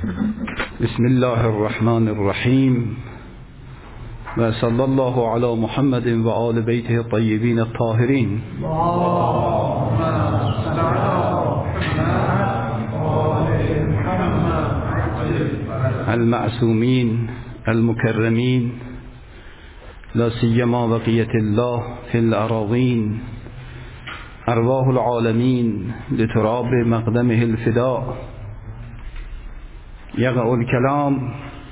بسم الله الرحمن الرحیم و صلی الله علی محمد و آل بیته الطیبین الطاهرین المعصومین المکرمین لا سیما بقیة الله فی الأراضین ارواح العالمین لتراب مقدمه الفداء. يقع الكلام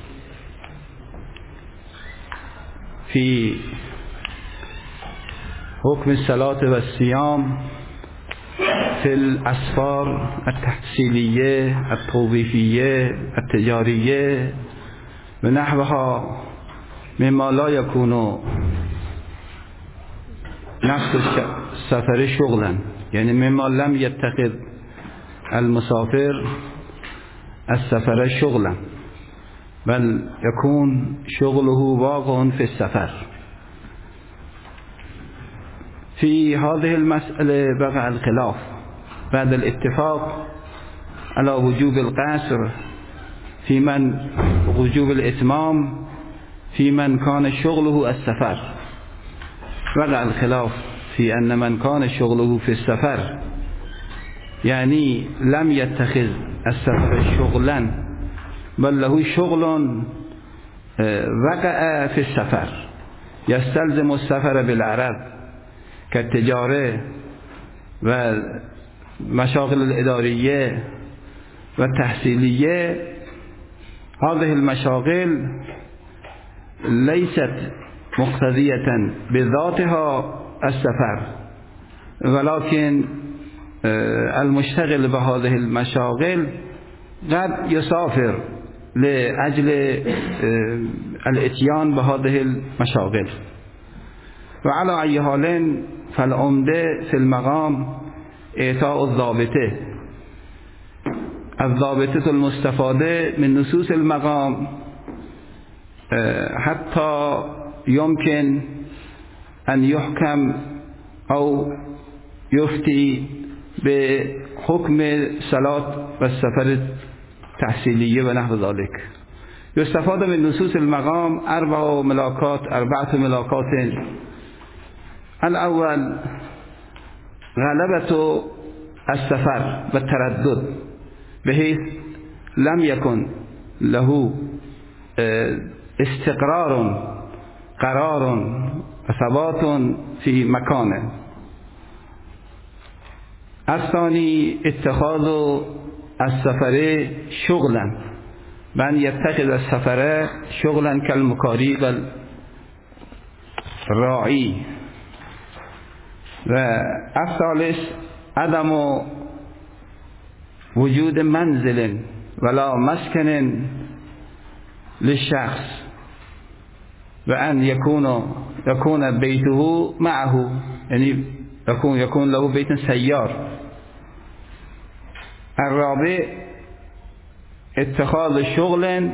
في حكم الصلاة والصيام في الأسفار التحصيلية التوظيفية التجارية ونحوها مما لا يكون نفس السفر شغلا، يعني مما لم يتخذ المسافر السفر شغلا بل يكون شغله واقع في السفر. في هذه المسألة بقى الخلاف بعد الاتفاق على وجوب القصر في من وجوب الإتمام في من كان شغله السفر. بقى الخلاف في أن من كان شغله في السفر يعني لم يتخذ السفر شغلا بل له شغل وقع في السفر يستلزم السفر بالعرب كالتجارة والمشاغل الإدارية والتحصيلية. هذه المشاغل ليست مقتضية بذاتها السفر، ولكن المشتغل بهذه المشاغل قد يسافر لأجل الاتيان بهذه المشاغل. وعلى أي حال فالعمدة في المقام إعطاء الضابطة المستفادة من نصوص المقام حتى يمكن أن يحكم أو يفتي بحكم صلاة والسفر التحصيلية ونحو ذلك. يستفاد من نصوص المقام أربعة ملاكات. الأول غلبة السفر والتردد بحيث لم يكن له قرار وثبات في مكانه. الثاني اتخاذ السفر شغلا بأن يتخذ السفر شغلا كالمكاري والراعي. والثالث عدم وجود منزل ولا مسكن للشخص وأن يكون بيته معه، يعني يكون له بيت سيار. الرابع اتخاذ شغل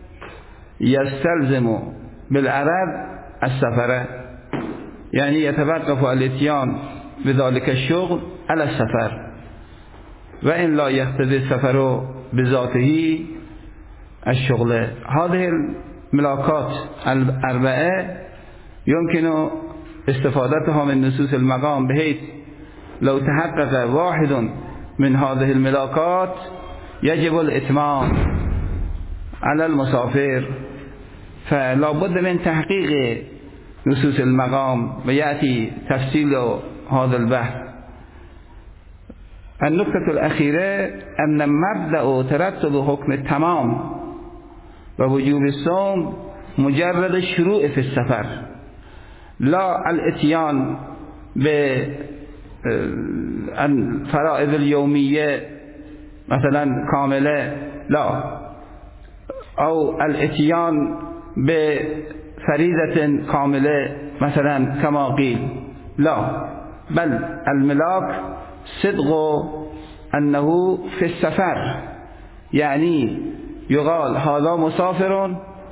يستلزم بالعرب السفر، يعني يتوقف الاتيان بذلك الشغل على السفر، وإن لا يقتضي السفر بذاته الشغل. هذه الملاكات الأربعة يمكن استفادتها من نصوص المقام بحيث لو تحقق واحد من هذه الملاكات يجب الإتمام على المسافر، فلا بد من تحقيق نصوص المقام ويأتي تفصيل هذا البحث. النقطة الأخيرة أن مبدأ ترتب حكم التمام ووجوب الصوم مجرد الشروع في السفر، لا الاتيان بالفرائض اليومية مثلا كاملة، لا، أو الاتيان بفريضة كاملة مثلا كما قيل، لا، بل الملاك صدق أنه في السفر، يعني يقال هذا مسافر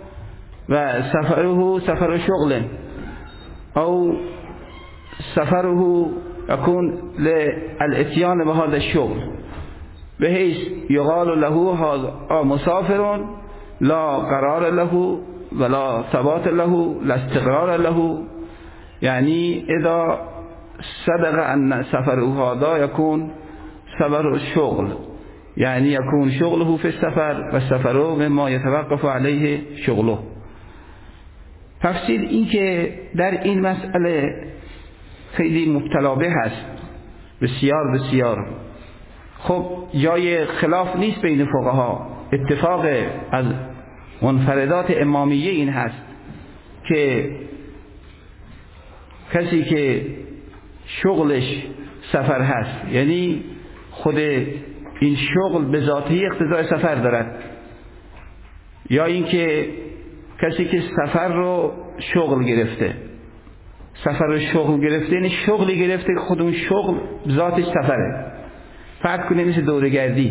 وسفره سفر شغل أو سفره يكون للاتيان بهذا الشغل. به حیث یقال له هذا مسافر لا قرار له ولا ثبات له لا استقرار له، یعنی اذا صدق ان سفره هذا يكون سفر الشغل، یعنی يكون شغله في السفر و سفره مما يتوقف عليه شغله. تفصیل این که در این مسئله خیلی مبتلا به هست، بسیار بسیار. خب جای خلاف نیست بین فقها، اتفاق از منفردات امامیه این هست که کسی که شغلش سفر هست، یعنی خود این شغل به ذاتی اقتضای سفر دارد، یا اینکه کسی که سفر رو شغل گرفته، سفر رو شغل گرفته یعنی شغلی گرفته که خود اون شغل ذاتش سفره. فرض کنید مثل دوره‌گردی،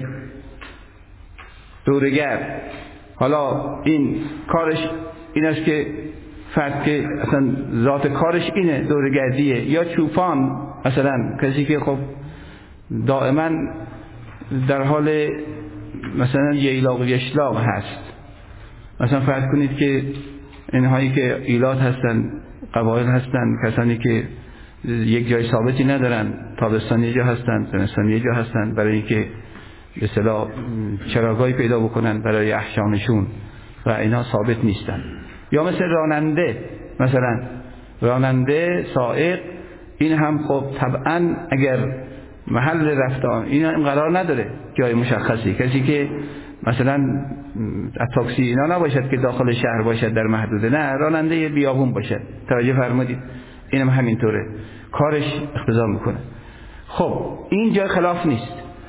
دوره‌گرد حالا این کارش این است که فرض که اصلا ذات کارش اینه دوره‌گردیه، یا چوپان مثلا کسی که خب دائما در حال مثلا ییلاق و یشلاق هست. مثلا فرض کنید که اینهایی که ایلات هستن، قبایل هستن، کسانی که یک جای ثابتی ندارن، تابستان یه جا هستن، زمستان یه جا هستن، برای اینکه به اصطلاح چراگاهی پیدا بکنن برای احشامشون و اینا ثابت نیستن. یا مثل راننده، مثلا راننده سائق، این هم خب طبعا اگر محل رفتن این هم قرار نداره جای مشخصی، کسی که مثلا تاکسی اینا نباشد که داخل شهر باشد در محدوده، نه، راننده بیابون باشد. توجه فرمودید؟ اینم همینطوره، کارش اقتضا میکنه. خب این جای خلاف نیست.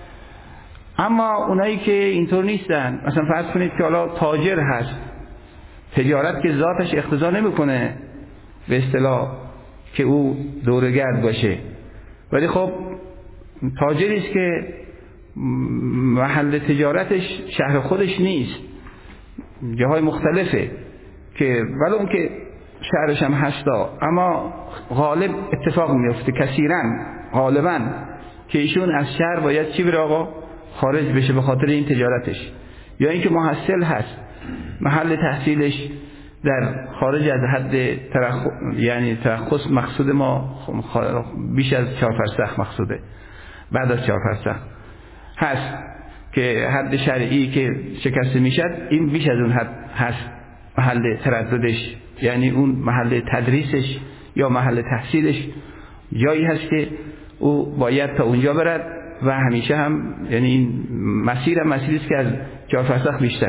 اما اونایی که اینطور نیستن، مثلا فرض کنید که حالا تاجر هست، تجارت که ذاتش اقتضا نمیکنه به اصطلاح که او دوره‌گرد باشه، ولی خب تاجری است که محل تجارتش شهر خودش نیست، جاهای مختلفه که ولی اون که شهرش هم هستا، اما غالب اتفاق میفته کثیراً غالباً که ایشون از شهر باید چی بره آقا؟ خارج بشه به خاطر این تجارتش، یا اینکه محصل هست محل تحصیلش در خارج از حد یعنی ترخص مقصود ما بیش از 4 فرسخ مقصوده، بعد از 4 فرسخ هست که حد شرعی که شکسته میشد، این بیش از اون حد هست محل ترددش، یعنی اون محل تدریسش یا محل تحصیلش جایی هست که او باید تا اونجا برد و همیشه هم یعنی این مسیر هم مسیری است که از 4 فرسخ بیشتر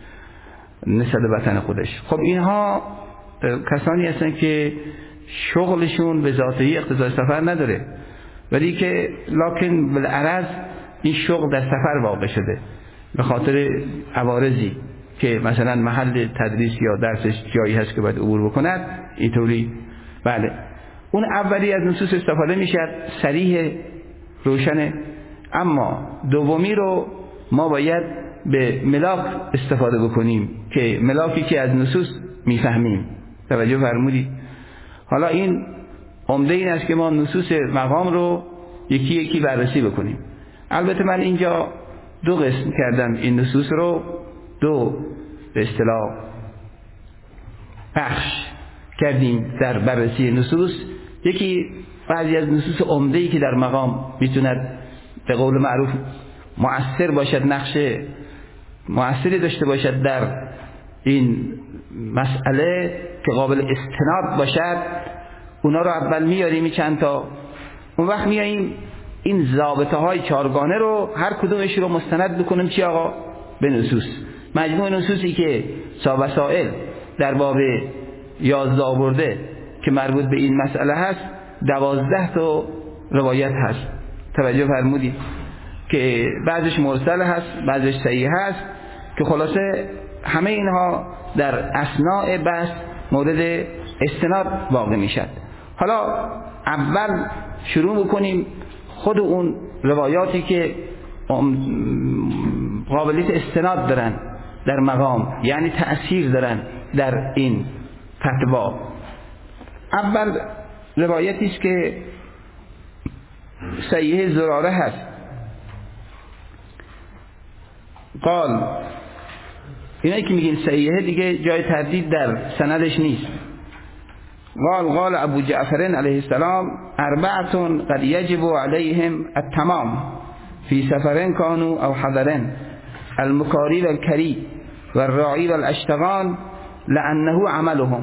نسبت به وطن خودش. خب اینها کسانی هستن که شغلشون به ذاتی اقتضای سفر نداره، ولی که لکن بالعرض این شغل در سفر واقع شده به خاطر عوارضی که مثلا محل تدریس یا درسش جایی هست که باید عبور بکند، اینطوری. بله، اون اولی از نصوص استفاده میشد، صریح روشنه. اما دومی رو ما باید به ملاک استفاده بکنیم که ملاکی که از نصوص میفهمیم. توجه فرمودید؟ حالا این عمده این است که ما نصوص مقام رو یکی یکی بررسی بکنیم. البته من اینجا 2 قسم کردم این نصوص رو، 2 به اصطلاح بخش کردیم در بررسی نصوص. یکی بعضی از نصوص عمده‌ای که در مقام میتوند به قول معروف مؤثر باشد، نقش مؤثری داشته باشد در این مسئله که قابل استناد باشد، اونا رو اول میاریم چند تا، اون وقت میاییم این ضابطه های 4گانه رو هر کدومش رو مستند بکنیم چی آقا؟ به نصوص. مجموع نصوصی که وسائل در باب 11 آورده که مربوط به این مسئله هست، 12 تا روایت هست. توجه فرمودید که بعضش مرسل هست، بعضش صحیح هست، که خلاصه همه اینها در اثناء بحث مورد استناد واقع میشد. حالا اول شروع بکنیم خود اون روایاتی که قابلیت استناد دارن در مقام، یعنی تأثیر دارن در این فتوا. اول روایتی است که صحیح زراره هست قال، اینایی که میگین صحیحه دیگه جای تردید در سندش نیست. قال ابو جعفر علیه السلام 4 قد یجب علیهم التمام فی سفر کانوا او حضر المکاری و الکری و الراعی و الاشتغال لانه عملهم.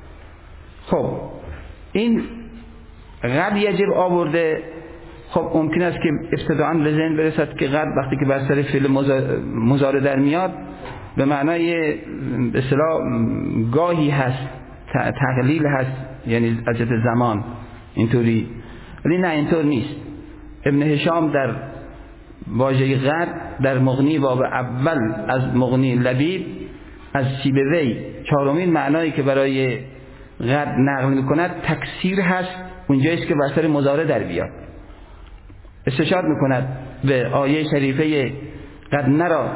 خب این قد یجب آورده. خب ممکن است که ابتداءً به ذهن برسد که قد وقتی که بر سر فعل مضارع در میاد به معنای به اصطلاح گاهی هست، تقلیل هست، یعنی از جهت زمان اینطوری، ولی نه اینطور نیست. ابن هشام در واژه قد در مغنی باب اول از مغنی لبیب از سیبوی 4مین معنایی که برای قد نقل میکند تکثیر هست، اونجاییست که بر سر مضارع در بیاد. استشهاد میکند به آیه شریفه قد نرى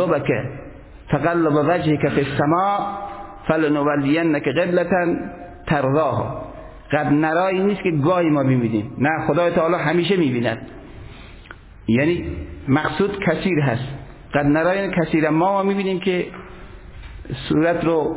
تقلب وجهك في السماء فلنولینك قبلة ترضاها. قد نرى این نیست که گاهی ما میبینیم، نه، خدای تعالی همیشه میبیند، یعنی مقصود کثیر هست. قد نرى یعنی کثیر ما میبینیم که صورت رو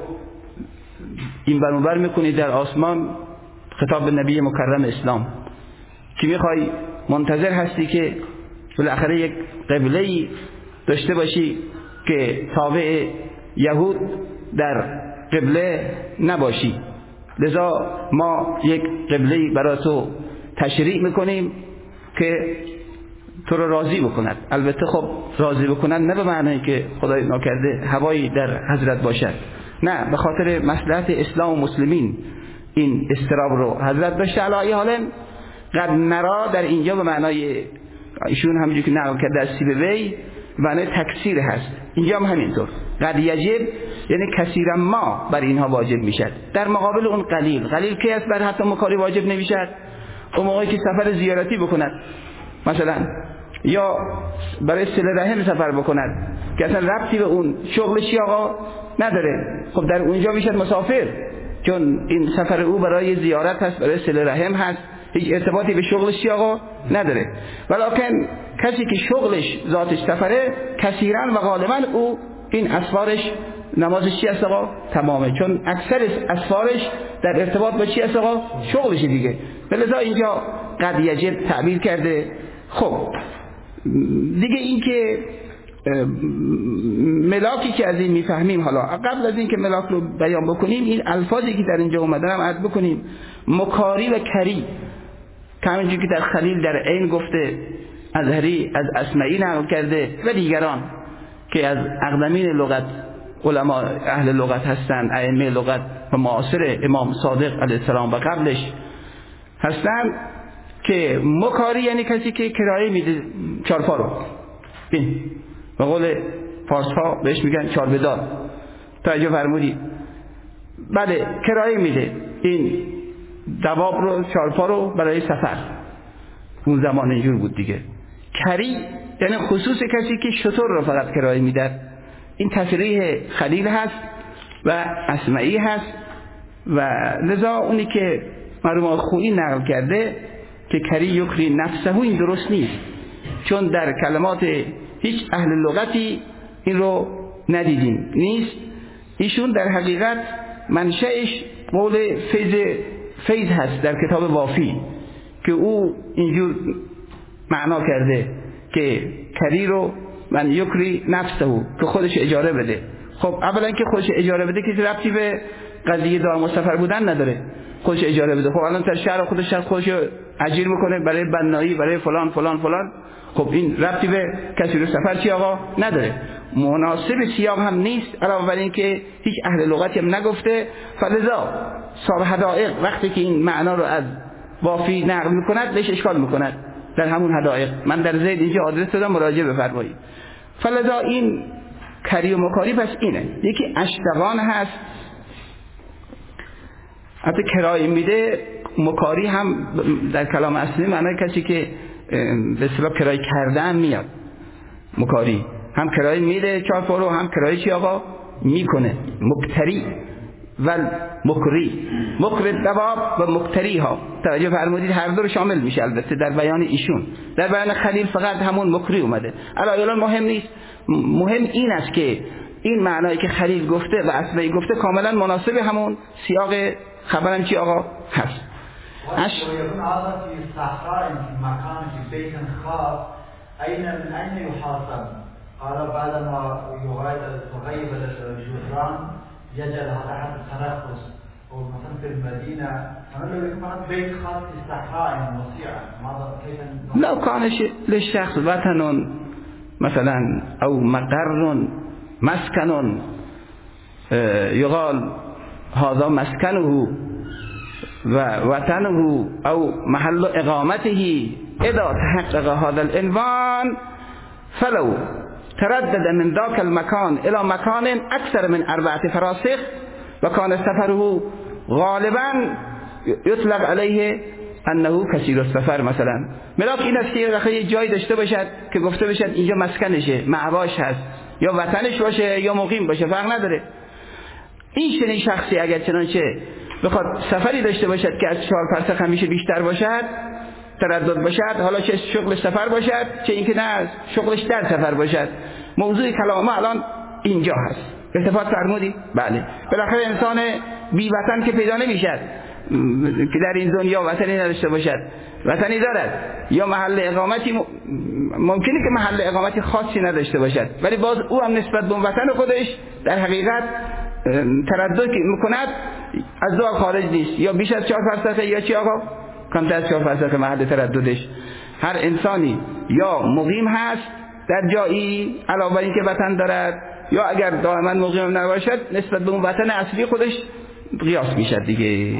این بر اون بر میکنی در آسمان، خطاب به نبی مکرم اسلام که میخوای منتظر هستی که بالاخره یک قبله‌ای داشته باشی که تابع یهود در قبله نباشی، لذا ما یک قبله‌ای برای تو تشریع میکنیم که تو رو راضی بکند. البته خب راضی بکند نه به معنی که خدای ناکرده هوایی در حضرت باشد، نه، به خاطر مصلحت اسلام و مسلمین این استراب رو حضرت داشته. علی حال قد نرا در اینجا به معنای ایشون همونجوری که نقل کرده از سیبوی معنای تکثیر هست، اینجا هم همینطور. قد یجب یعنی کثیرا ما بر اینها واجب میشد، در مقابل اون قلیل که است بر حتی مکاری واجب نمیشد. اون موقعی که سفر زیارتی بکند مثلا، یا برای صله رحم سفر بکند که اصلا ربطی به اون شغلش آقا نداره، خب در اونجا میشد مسافر، چون این سفر او برای زیارت هست، برای صله رحم هست، هیچ ارتباطی به شغلش آقا نداره. ولیکن کسی که شغلش ذاتش سفره کثیرا و غالبا او این اسفارش نمازش چی است آقا؟ تمامه، چون اکثر اسفارش در ارتباط با چی است آقا؟ شغلش دیگه. لذا اینجا قد یجب تعبیر کرده. خب دیگه این که ملاکی که از این میفهمیم، حالا قبل از این که ملاک رو بیان بکنیم این الفاظی که در اینجا اومدن هم عرض بکنیم. مکاری و کری که همینجور که در خلیل در عین گفته، ازهری از اسمعی نقل کرده و دیگران که از اقدمین لغت علما اهل لغت هستند، ائمه لغت و معاصر امام صادق علیه السلام و قبلش هستند، که مکاری یعنی کسی که کرایه میده چارپا رو، این به قول فارس ها بهش میگن چاربدار، توجه فرمودید؟ بله، کرایه میده این دواب رو، چارپا رو برای سفر. اون زمان اینجور بود دیگه. کری یعنی خصوص کسی که شتر رو فقط کرایه میده. این تصریح خلیل هست و اسمعی هست و لذا اونی که مرحوم خویی نقل کرده که کری یکری نفسه، این درست نیست، چون در کلمات هیچ اهل لغتی این رو ندیدیم نیست. ایشون در حقیقت منشأش مول فیض هست در کتاب وافی که او اینجور معنا کرده که کری رو من یکری نفسه، که خودش اجاره بده. خب اولا که خودش اجاره بده که ربطی به قضیه دائم سفر بودن نداره، خودش اجاره بده. خب الان در شهر خودش اجیر میکنه برای بنایی، برای فلان فلان فلان، خب این ربطی به کسی رو سفر چی آقا نداره، مناسب سیاق هم نیست، علاوه بر این که هیچ اهل لغتی هم نگفته. فلذا صاحب حدائق وقتی که این معنا رو از وافی نقل میکند بهش اشکال میکند در همون حدائق. من در زید اینجا آدرس دادم، مراجعه بفرمایید. فلذا این کری و مکاری پس اینه. یکی اشتغان هست، حتی کرایه میده. مکاری هم در کلام اصلی معنای کسی که به اصطلاح کرایه کردن میاد. مکاری هم کرایه میده چارپا رو، هم کرایه چی آقا میکنه، مکتری. و مکری، مکر دواب و مکتری ها. توجه فرمودید هر دو رو شامل میشه البته در بیان ایشون. در بیان خلیل فقط همون مکری اومده. الان مهم نیست، مهم این است که این معنایی که خلیل گفته و اصلی گفته کاملا مناسب همون سیاق خبرم چی آقا هست. ويكون هذا في صحراء في مكان في بيت خاص أين يحاصر؟ قال بعدما يغيب الجدران يجعل هذا حد التنفس ومثلا في المدينة لو يكون بيت خاص في صحراء وسيعة ماذا كيف؟ لو كان للشخص وطن مثلا أو مقر مسكن يقال هذا مسكنه وطنه أو محل إقامته إذا تحقق هذا العنوان فلو تردد من ذاك المكان إلى مكان أكثر من 4 فراسخ وكان سفره غالبا يطلق عليه انه کثیر السفر. مثلا ملاک این است که یه جایی داشته باشد که گفته باشد اینجا مسکنشه، معواش هست، یا وطنش باشه یا مقیم باشه، فرق نداره. این چنین شخصی اگر چنانچه بخواد سفری داشته باشد که از 4 فرسخ همیشه بیشتر باشد، تردد باشد، حالا چه شغل سفر باشد چه اینکه نه شغلش در سفر باشد، موضوع کلام ما الان اینجا هست. اتفاق فرمودی؟ بله. بالاخره انسان بی وطن که پیدا نمیشد که در این دنیا وطنی نداشته باشد، وطنی دارد یا محل اقامتی ممکنه که محل اقامتی خاصی نداشته باشد، ولی باز او هم نسبت به وطن خودش در حقیقت تردد میکند، از دو خارج نیست، یا بیش از 4 فرسخ یا چی آقا کمتر از 4 فرسخ محل ترددش. هر انسانی یا مقیم هست در جایی علاوه بر اینکه وطن دارد، یا اگر دائما مقیم نباشد نسبت به اون وطن اصلی خودش قیاس میشد دیگه.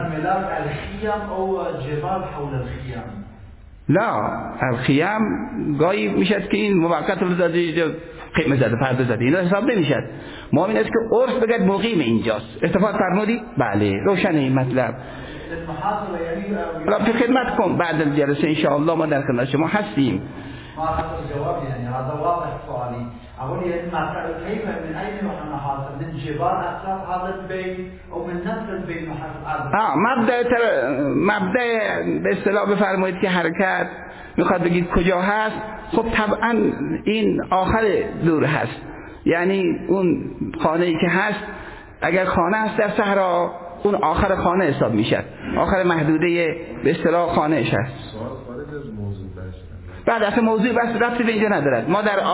لا الخیام گاهی میشد که این موقت رو زده قیمه زده پرده زده اینا حساب نمیشد. ما این است که عرف بگد مقیم اینجاست. اتفاق فرمودی؟ بله روشن این مطلب. را به خدمت کن بعد الجلسه ان شاء الله ما در خدمت شما هستیم. ما أخذ الجواب يعني هذا واضح سؤالي. أقول كيف من أين نحاصر؟ من جبال أطراف هذا البيت أو من نفس البيت نحاصر؟ مبدأ به اصطلاح بفرمایید که حرکت میخواد بگید کجا هست. خب طبعا این آخر دور هست، یعنی اون خانه‌ای که هست اگر خانه هست در صحرا اون آخر خانه حساب میشه، آخر محدوده به اصطلاح خانه‌اش هست. بعد اصلا موضوع بس ربطی به اینجا ندارد. ما در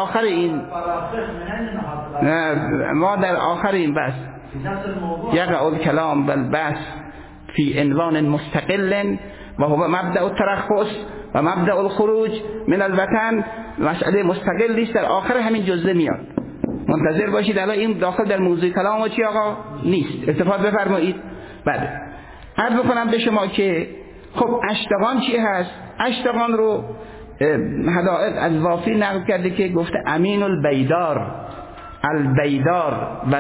آخر این بس یقع الکلام بالبس فی عنوان مستقل و هو مبدأ الترخص و مبدأ الخروج من الوطن. مسئله مستقل نیست، در آخر همین جزء میاد. منتظر باشید الان این داخل در موضوع کلام چی آقا نیست. اتفاق بفرمایید. بعد عرض بکنم به شما که خب اشتغان چی هست؟ اشتغان رو حدائق از وافی نقل کرده که گفته امین البیدار، البیدار و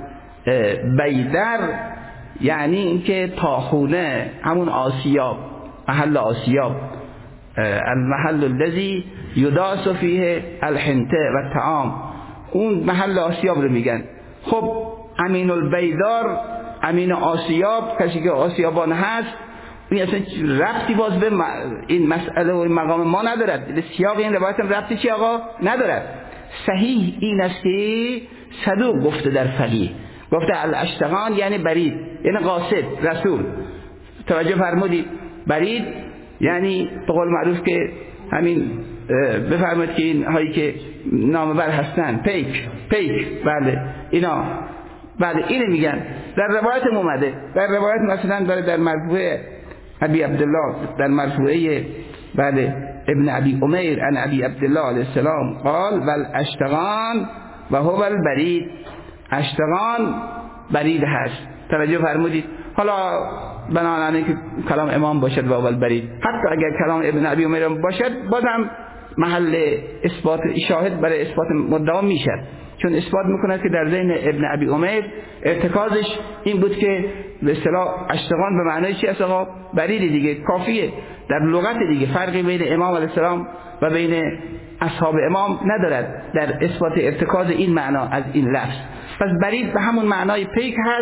البیدر یعنی اینکه تاخونه، همون آسیاب، محل آسیاب، المحل الذي یداس فیه الحنطه و الطعام، اون محل آسیاب رو میگن. خب امین البیدار، امین آسیاب، کسی که آسیابان هست، این اصلا ربطی باز به این مسئله و این مقام ما ندارد. سیاق این روایت هم ربطی چی آقا ندارد. صحیح این است که صدوق گفته در فقیه، گفته الاشتغان یعنی برید، یعنی قاصد، رسول. توجه فرمودید؟ برید یعنی به قول معروف که همین بفرمایید که این هایی که نامبر هستن پیک، بله اینا، بله اینو میگن. در روایت اومده، در روایت مثلا در مرفوع ابی عبدالله، در مرفوعه بله ابن ابی امیر عن ابی عبدالله علیه السلام قال بل اشتغان و هو البرید، اشتغان برید هست. توجه فرمودید؟ حالا بنابراین که کلام امام باشد و هو البرید، حتی اگر کلام ابن ابی امیر باشد بازم محل اثبات شاهد برای اثبات مدعا میشد، چون اثبات میکند که در ذهن ابن ابی امیر ارتکازش این بود که به اصطلاح اشتغان به معنای چی است آقا؟ برید دیگه، کافیه در لغت دیگه، فرقی بین امام علیه السلام و بین اصحاب امام ندارد در اثبات ارتکاز این معنا از این لفظ. پس برید به همون معنای پیک هست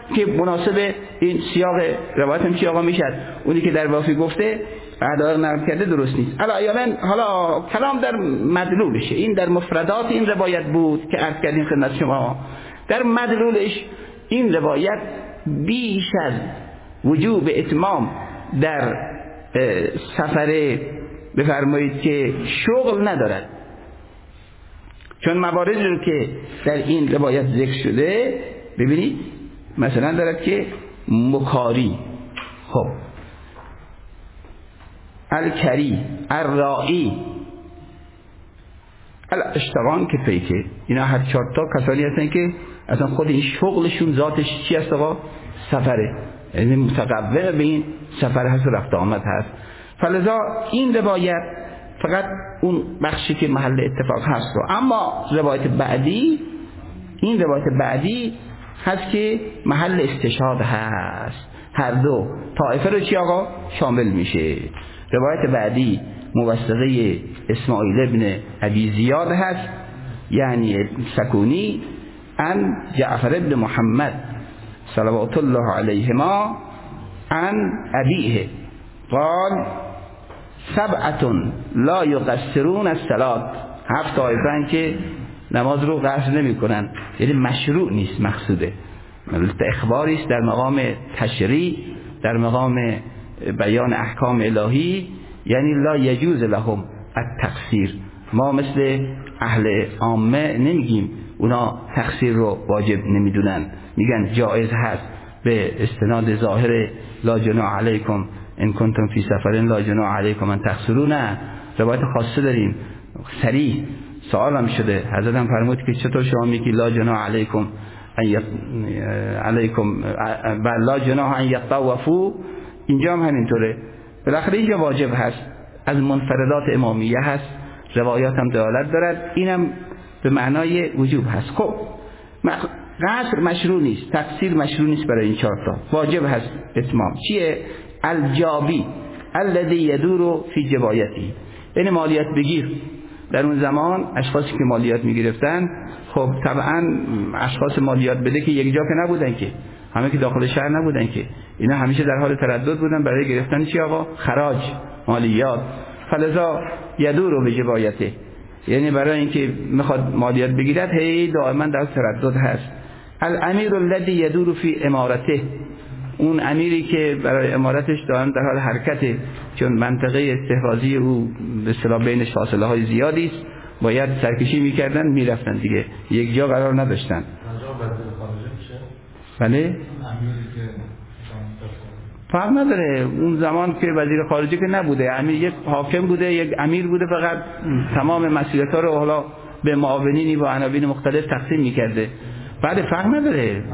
که مناسب این سیاق روایت هم چی آقا میشد. اونی که در وافی گفته اعداد نقل کرده درست نیست. حالا کلام در مدلولشه. این در مفردات این روایت بود که عرض کردیم خدمت شما. در مدلولش این روایت بیش از وجوب اتمام در سفر بفرمایید که شغل ندارد، چون مواردی رو که در این روایت ذکر شده ببینید مثلا دارد که مکاری، خب الکری، الرائی، الاشتغان که پیکه، اینا هر 4 تا کسانی هستن که اصلا خود این شغلشون ذاتش چی هست آقا؟ سفره، یعنی متقوم به این سفر هست و رفت آمد هست. فلذا این روایت فقط اون بخشی که محل اتفاق هست رو، اما روایت بعدی، این روایت بعدی هست که محل استشهاد هست، هر دو طائفه رو چی آقا؟ شامل میشه. روایت بعدی موثقه اسماعیل ابن ابی زیاد هست، یعنی سکونی، عن جعفر ابن محمد صلوات الله علیهما عن ابیه قال 7 لا یقصرون الصلاة، 7 طایفه‌اند که نماز رو قصر نمی کنن، یعنی مشروع نیست، مقصوده اخباری است در مقام تشریع، در مقام بیان احکام الهی، یعنی لا یجوز لهم التقصیر. ما مثل اهل عامه نمیگیم اونا تقصیر رو واجب نمیدونن، میگن جایز هست به استناد ظاهر لا جناح علیکم ان کنتم فی سفر لا جناح علیکم ان تقصروا. نه، روایت خاصه داریم صریح سوال هم شده، حضرت هم فرمود که چطور شما میگی لا جناح علیکم علیکم و لا جناح ان یطوفوا، اینجا هم همینطوره. بالاخره اینجا واجب هست، از منفردات امامیه هست، روایات هم دلالت دارد، اینم به معنای وجوب هست. خب قصر مشروع نیست، تقصیر مشروع نیست برای این 4 تا، واجب هست اتمام. چیه؟ الجابی الذی یدور فی جبایتی، یعنی مالیات بگیر. در اون زمان اشخاصی که مالیات میگرفتن، خب طبعا اشخاص مالیات بده که یک جا که نبودن، که همه که داخل شهر نبودن، که اینا همیشه در حال تردد بودن برای گرفتن چی آقا؟ خراج، مالیات. فلذا یدور به جبایته، یعنی برای اینکه میخواد مالیات بگیرد هی دائما در تردد هست. الامیر الذی یدور فی امارته، اون امیری که برای امارتش دائما در حال حرکته، چون منطقه استحفاظی او به اصطلاح بینش فاصله های زیادی است، باید سرکشی میکردن میرفتن دیگه، یک جا قرار نداشتن. بله فرق نداره، اون زمان که وزیر خارجه که نبوده، امیر یک حاکم بوده، یک امیر بوده، فقط تمام مسئولیت‌ها رو حالا به معاونینی و عناوین مختلف تقسیم می‌کرده. بعد فرق نداره.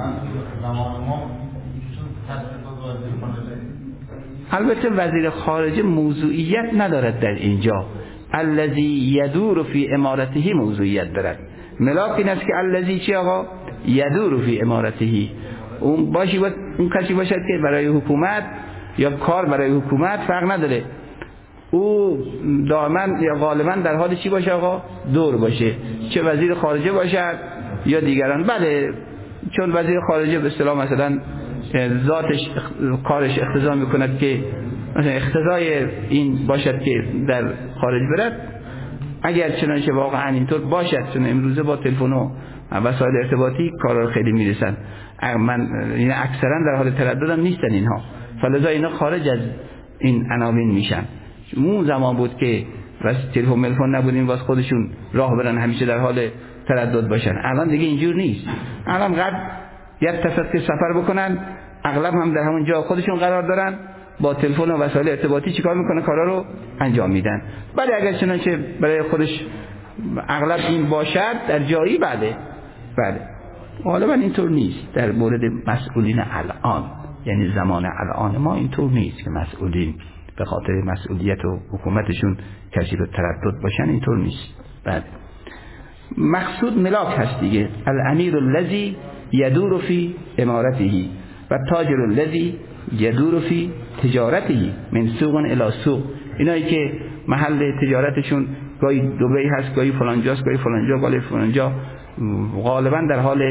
البته وزیر خارجه موضوعیت ندارد در اینجا، الذی یدور فی امارته موضوعیت دارد. ملاک این است که الذی چی آقا؟ یدور فی امارته، اون باشی اون کسی باشد که برای حکومت یا کار برای حکومت فرق نداره، او دائما یا غالبا در حال چی باشه آقا؟ دور باشه، چه وزیر خارجه باشد یا دیگران. بله، چون وزیر خارجه به اصطلاح مثلا ذاتش کارش اقتضا میکند که مثلا اقتضای این باشد که در خارج برد، اگر چنانچه واقعا اینطور باشد، چون امروزه با تلفن و وسایل ارتباطی کارا رو خیلی میرسن، این اکثرا در حال تردد هم نیستن اینها، فلذا اینا خارج از این عناوین میشن. اون زمان بود که تلفن ملفون نبودین واسه خودشون راه برن، همیشه در حال تردد باشن. الان دیگه اینجور نیست، الان قد یک تصفیه سفر بکنن، اغلب هم در همون جا خودشون قرار دارن، با تلفن و وسایل ارتباطی چیکار میکنن؟ کارا رو انجام میدن. ولی اگر چنانچه برای خودش اغلب این باشد در جایی، بله غالبا اینطور نیست. در مورد مسئولین الان، یعنی زمان الان ما، اینطور نیست که مسئولین به خاطر مسئولیت و حکومتشون کسی رو تردد باشن، اینطور نیست. بله، مقصود ملاک هست دیگه. الامیر الذی یدور فی امارته و تاجر الذی یدور فی تجارته من سوق الی سوق، اینایی که محل تجارتشون گاهی دبی هست، گاهی فلانجاست، گاهی فلانجا، گاهی فلانجا، غالبا در حال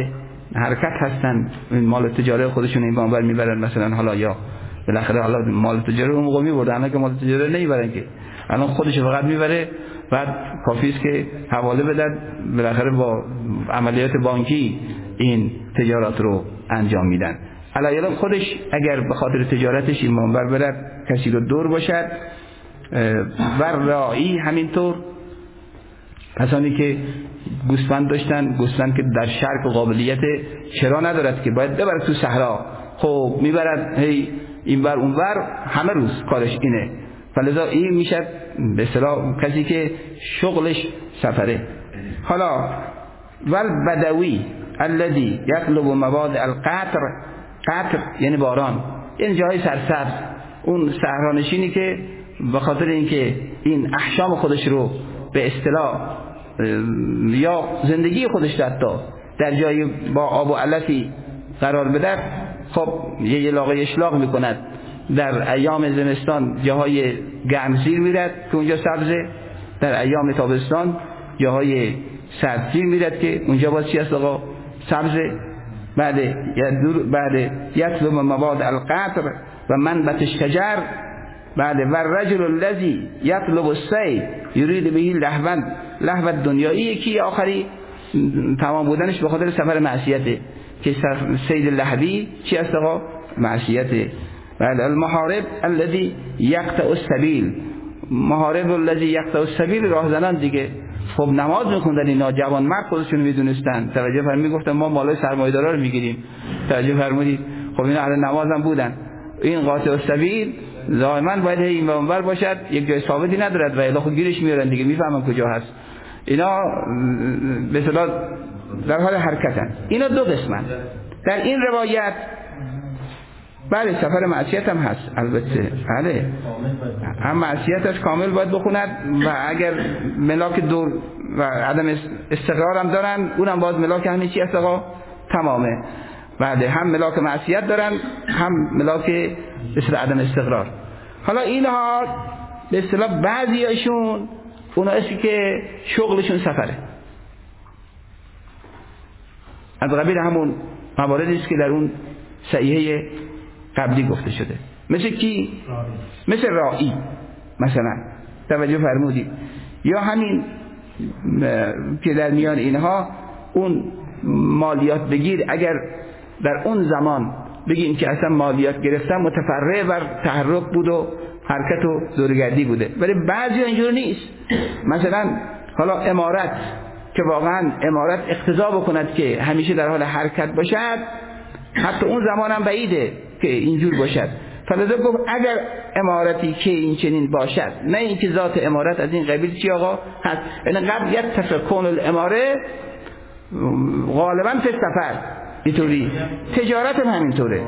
حرکت هستن، مال تجاری خودشون این بانور میبرن مثلا، حالا یا بالاخره حالا مال تجاری اون موقع میبردن، الان که مال تجاری نمیبرن که، الان خودش فقط میبره، بعد کافی است که حواله بدن، بالاخره با عملیات بانکی این تجارت رو انجام میدن. علیه خودش اگر به خاطر تجارتش این منبر برد کسی رو دور باشد و راعی همینطور، کسانی که گوسفند داشتن، گوسفند که در شرق قابلیت چرا ندارد که باید ببرد تو صحرا، خب میبرد هی این بر اون بر، همه روز کارش اینه، فلذا این میشه به اصطلاح کسی که شغلش سفره. حالا والبدوی الذي يطلب مواد القطر، قطر یعنی باران، این جای سرسبز، اون صحرانشینی که به خاطر اینکه این احشام خودش رو به اصطلاح یا زندگی خودش حتی در جای با آب و علفی قرار بده، خب یه لاغه اشلاق میکند، در ایام زمستان جاهای گرمسیر میرد که اونجا سبزه، در ایام تابستان جاهای سردسیر میرد که اونجا باز چی هست آقا؟ سبزه. بعد یطلب مواد القطر و منبت الشجر، بعد و الرجل الذي یطلب الصید یرید به لهو دنیایی، که آخری تمام بودنش به خاطر سفر معصیته، که صید لهوی چی هست آقا؟ معصیته. بعد المحارب الذي یقطع السبیل، محارب الذي یقطع السبیل، راهزنان دیگه. خب نماز میخوندن اینا، جوان مرد خودشون میدونستن، توجه فرمودید، گفتن ما مالای سرمایه‌دارا رو میگیریم، توجه فرمودید. خب اینا اهل نمازم بودن. این قاطع السبیل دائما باید این منبر باشد، یک جای ثابتی ندارد و الا خود گیرش میارن دیگه، میفهمن کجا هست. اینا به اصطلاح در حال حرکتن. اینا دو قسمن. در این روایت بله سفر معصیت هم هست البته، بله هم معصیتش کامل باید بخوند و اگر ملاک دور و عدم استقرار هم دارن، اونم باز ملاک همین چی هست آقا؟ تمامه. بله هم ملاک معصیت دارن، هم ملاک اصطلاح عدم استقرار. حالا اینها به اصطلاح بعضیاشون اونا هستی که شغلشون سفره، از قبیل همون مواردی است که در اون صحیحه قبلی گفته شده. مثل کی؟ مثل راعی مثلا، توجه فرمودید. یا همین که در میان اینها اون مالیات بگیر، اگر در اون زمان بگیم که اصلا مالیات گرفتن متفرع بر تحرک بود و حرکت و دورگردی بوده، ولی بعضی اینجور نیست. مثلا حالا امارت که واقعا امارت اقتضا بکند که همیشه در حال حرکت باشد، حتی اون زمان هم بعیده که اینجور باشد، فلذا گفت اگر امارتی که این چنین باشد، نه اینکه ذات امارت از این قبیل چی آقا هست، یعنی قبل یک تفکن الاماره غالبا فی سفر، اینطوری تجارت هم همینطوره.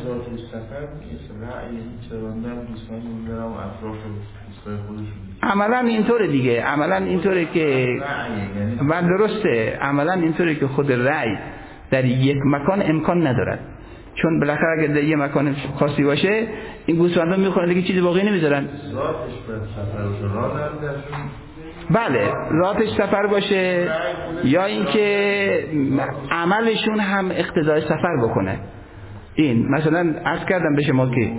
عملا اینطوره دیگه، عملا اینطوره که و درسته، عملا اینطوره که خود رأی در یک مکان امکان ندارد، چون بالاخره اگر در یک مکان خاصی باشه این گوسفندا میخورن دیگه، چیزی باقی نمیذارن. بله ذاتش سفر باشه، یا اینکه عملشون هم اقتضای سفر بکنه. این مثلا عرض کردم به شما که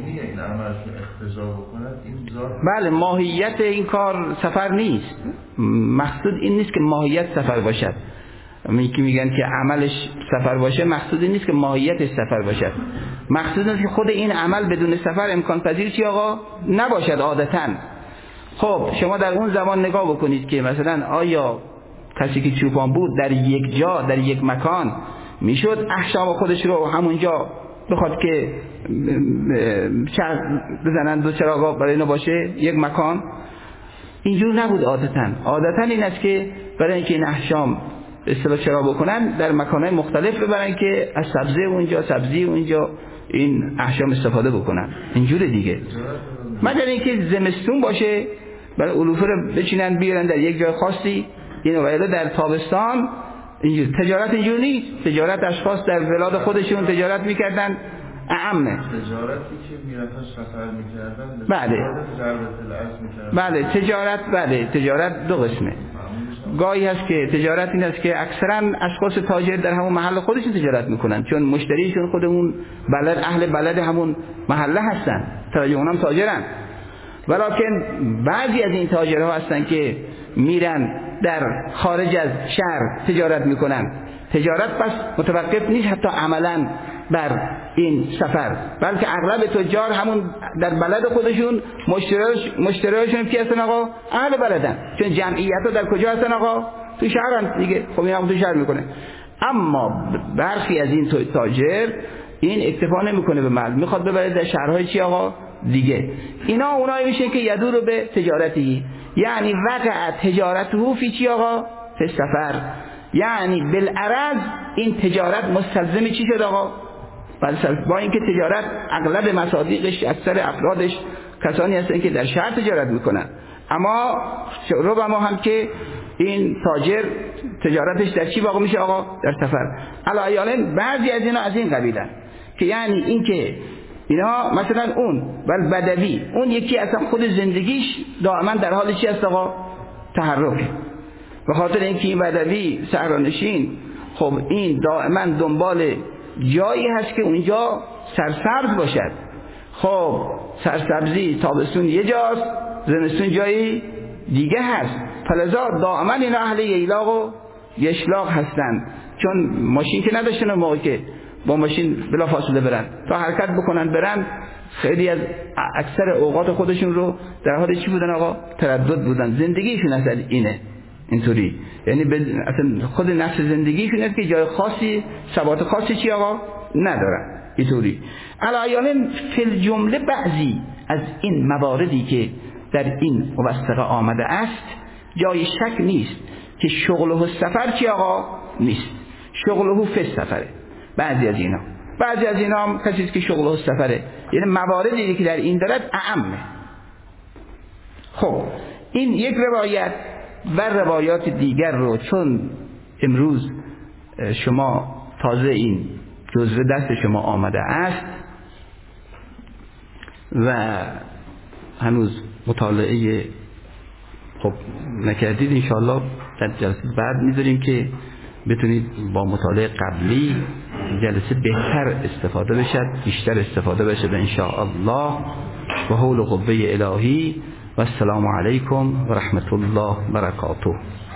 بله ماهیت این کار سفر نیست، مقصود این نیست که ماهیت سفر باشد. که میگن که عملش سفر باشه، مقصود این نیست که ماهیتش سفر باشد، مقصود اینه که خود این عمل بدون سفر امکان پذیر چی آقا نباشد عادتاً. خب شما در اون زمان نگاه بکنید که مثلا آیا کسی که چوپان بود در یک جا در یک مکان میشد احشام خودش رو همونجا بخواد که بزنن دو چراغ برای اینا باشه یک مکان؟ اینجور نبود عادتاً این است که برای اینکه این احشام اصطلاح چرا بکنن در مکانهای مختلف ببرن که از سبزی اونجا سبزی اونجا این احشام استفاده بکنن، اینجوره دیگه. مگر اینکه زمستون باشه برای علوفه رو بچینن بیارن در یک جای خاصی، این وایلا در تابستان اینجور. تجارت اینجور نیست، تجارت اشخاص در بلاد خودشون تجارت میکردن اعمه، تجارتی که میرفتن سفر میکردن بله تجارت، بله تجارت دو قسمه. گاهی هست که تجارت این است که اکثرا اشخاص تاجر در همون محل خودشون تجارت میکنن، چون مشتریشون خود اون بلد، اهل بلد همون محله هستن، توجه اونم تاجرن. ولکن بعضی از این تاجرها هستن که میرن در خارج از شهر تجارت میکنن. تجارت پس متوقف نیست حتی عملا بر این سفر، بلکه اغلب تجار همون در بلد خودشون مشتریاشون کی هستن آقا؟ اهل بلدن، چون جمعیت ها در کجا هستن آقا؟ تو شهرن دیگه. خب این هم تو شهر میکنه. اما برخی از این تاجر این اکتفا نمیکنه به محل، میخواد ببره در شهرهای چی آقا؟ دیگه. اینا اونایی میشه که یدور به تجارتی، یعنی وقع تجارته فی چی آقا؟ فی سفر. یعنی بالعرض این تجارت مستلزم چی شد آقا؟ با اینکه تجارت اغلب مصادیقش، اکثر افرادش کسانی هستن که در شهر تجارت میکنن، اما ربما هم که این تاجر تجارتش در چی واقع میشه آقا؟ در سفر. علی بعضی از اینا از این قبیلن که یعنی این که اینا مثلا اون بدوی، اون یکی اصلا خود زندگیش دائما در حال چی هست آقا؟ تحرک. به خاطر اینکه این بدوی صحرانشین، خب این دائما دنبال جایی هست که اونجا سرسبز باشد. خب سرسبزی تابستون یه جاست، زمستون جایی دیگه هست، فلذا دائما اینا اهل ییلاق و یشلاق هستن، چون ماشین که نداشتن موقعی که با ماشین بلا فاصله برن تا حرکت بکنن برن، خیلی از اکثر اوقات خودشون رو در حال چی بودن آقا؟ تردد بودن. زندگیشون اصلا اینه، اینطوری، یعنی اصلا خود نفس زندگیشون است که جای خاصی، ثبات خاصی چی آقا ندارن، اینطوری. علایان فی الجمله بعضی از این مواردی که در این موثقه آمده است جای شک نیست که شغله سفر چی آقا نیست، شغله فی سفره. بعضی از اینا هم کسی است که شغله سفره، یعنی مواردی که در این دارد اعمه. خب این یک روایت و روایات دیگر رو چون امروز شما تازه این جزوه دست شما آمده است و هنوز مطالعه خب نکردید، انشاءالله در جلسه بعد میذاریم که بتونید با مطالعه قبلی جلسه بهتر استفاده بشد، بیشتر استفاده بشد انشاءالله. و حول قوه الهی و السلام علیکم و رحمت الله و برکاته.